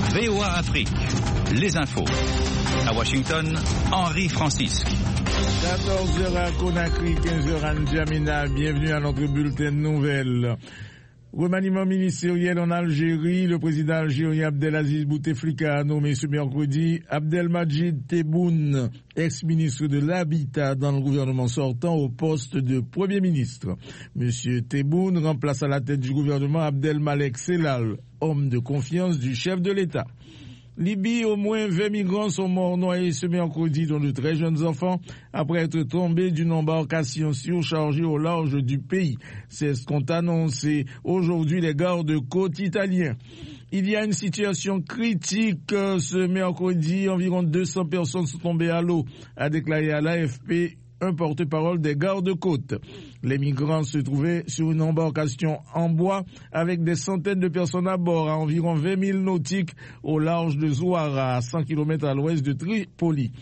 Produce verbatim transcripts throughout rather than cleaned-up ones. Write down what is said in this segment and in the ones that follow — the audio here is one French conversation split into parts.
V O A Afrique, les infos. À Washington, Henri Francisque. quatorze heures à Conakry, quinze heures à N'Djamena. Bienvenue à notre bulletin de nouvelles. Remaniement ministériel en Algérie, le président algérien Abdelaziz Bouteflika a nommé ce mercredi Abdelmajid Tebboune, ex-ministre de l'Habitat dans le gouvernement sortant, au poste de Premier ministre. Monsieur Tebboune remplace à la tête du gouvernement Abdelmalek Sellal, homme de confiance du chef de l'État. Libye, au moins vingt migrants sont morts noyés ce mercredi, dont de très jeunes enfants, après être tombés d'une embarcation surchargée au large du pays. C'est ce qu'ont annoncé aujourd'hui les gardes-côtes italiens. Il y a une situation critique ce mercredi. Environ deux cents personnes sont tombées à l'eau, a déclaré à l'A F P un porte-parole des gardes-côtes. Les migrants se trouvaient sur une embarcation en bois avec des centaines de personnes à bord, à environ vingt milles nautiques au large de Zouara, à cent kilomètres à l'ouest de Tripoli.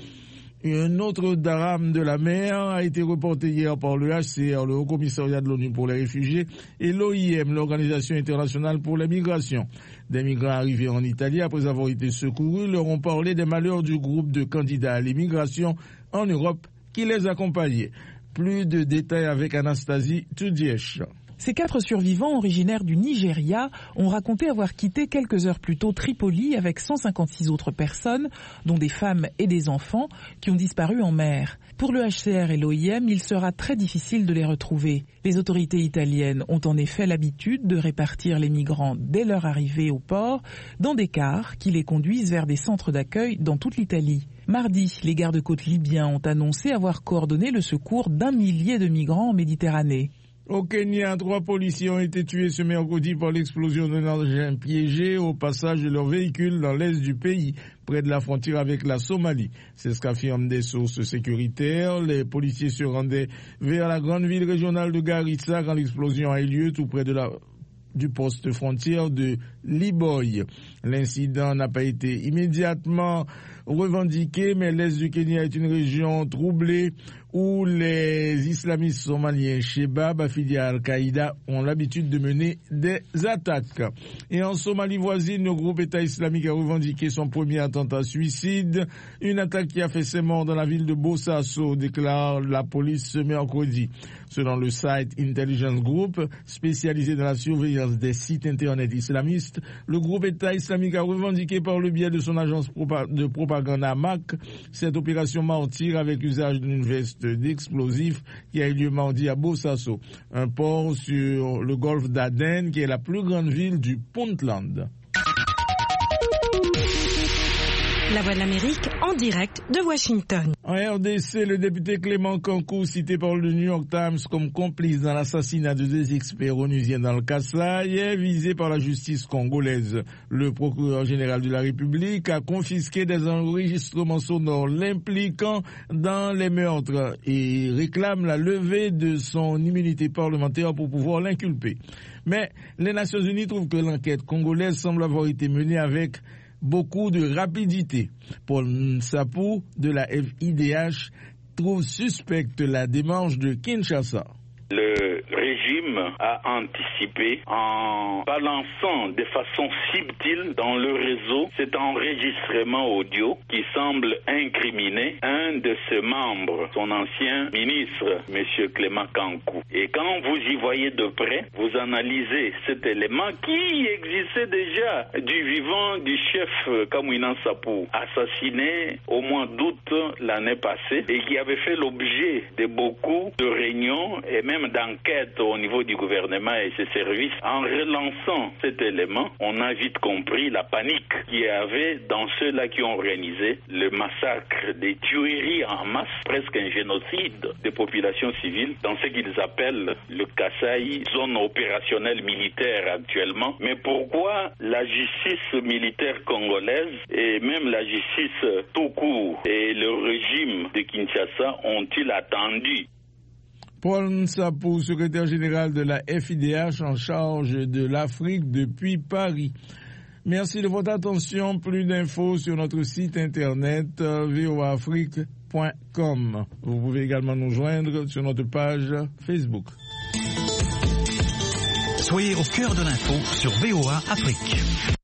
Un autre drame de la mer a été reporté hier par le H C R, le Haut Commissariat de l'ONU pour les réfugiés, et l'O I M, l'Organisation internationale pour les migrations. Des migrants arrivés en Italie après avoir été secourus leur ont parlé des malheurs du groupe de candidats à l'immigration en Europe qui les accompagnait. Plus de détails avec Anastasie Tudiesh. Ces quatre survivants originaires du Nigeria ont raconté avoir quitté quelques heures plus tôt Tripoli avec cent cinquante-six autres personnes, dont des femmes et des enfants, qui ont disparu en mer. Pour le H C R et l'O I M, il sera très difficile de les retrouver. Les autorités italiennes ont en effet l'habitude de répartir les migrants dès leur arrivée au port dans des cars qui les conduisent vers des centres d'accueil dans toute l'Italie. Mardi, les gardes-côtes libyens ont annoncé avoir coordonné le secours d'un millier de migrants en Méditerranée. Au Kenya, trois policiers ont été tués ce mercredi par l'explosion d'un engin piégé au passage de leur véhicule dans l'est du pays, près de la frontière avec la Somalie. C'est ce qu'affirment des sources sécuritaires. Les policiers se rendaient vers la grande ville régionale de Garissa quand l'explosion a eu lieu tout près de la du poste frontière de Liboy. L'incident n'a pas été immédiatement revendiqué, mais l'est du Kenya est une région troublée où les islamistes somaliens Shebab, affiliés à Al-Qaïda, ont l'habitude de mener des attaques. Et en Somalie voisine, le groupe État islamique a revendiqué son premier attentat suicide, une attaque qui a fait ses morts dans la ville de Bosaso, déclare la police ce mercredi. Selon le site Intelligence Group, spécialisé dans la surveillance des sites internet islamistes, le groupe État islamique a revendiqué par le biais de son agence de propagande A M A C cette opération martyre avec usage d'une veste d'explosifs qui a eu lieu mardi à Bosaso, un port sur le golfe d'Aden qui est la plus grande ville du Puntland. La Voix de l'Amérique en direct de Washington. En R D C, le député Clément Kankou, cité par le New York Times comme complice dans l'assassinat de deux experts onusiens dans le Kasaï, est visé par la justice congolaise. Le procureur général de la République a confisqué des enregistrements sonores l'impliquant dans les meurtres et réclame la levée de son immunité parlementaire pour pouvoir l'inculper. Mais les Nations Unies trouvent que l'enquête congolaise semble avoir été menée avec beaucoup de rapidité. Paul Nsapou de la F I D H trouve suspecte la démarche de Kinshasa. Le régime a anticipé en balançant de façon subtile dans le réseau cet enregistrement audio qui semble incriminer un de ses membres, son ancien ministre, M. Clément Kankou. Et quand vous y voyez de près, vous analysez cet élément qui existait déjà du vivant du chef Kamwina Nsapou, assassiné au mois d'août l'année passée et qui avait fait l'objet de beaucoup de réunions et même d'enquête au niveau du gouvernement et ses services. En relançant cet élément, on a vite compris la panique qu'il y avait dans ceux-là qui ont organisé le massacre, des tueries en masse, presque un génocide des populations civiles dans ce qu'ils appellent le Kasaï, zone opérationnelle militaire actuellement. Mais pourquoi la justice militaire congolaise et même la justice tout court et le régime de Kinshasa ont-ils attendu? Paul Nsapou, secrétaire général de la F I D H en charge de l'Afrique depuis Paris. Merci de votre attention. Plus d'infos sur notre site internet v o a afrique point com. Vous pouvez également nous joindre sur notre page Facebook. Soyez au cœur de l'info sur V O A Afrique.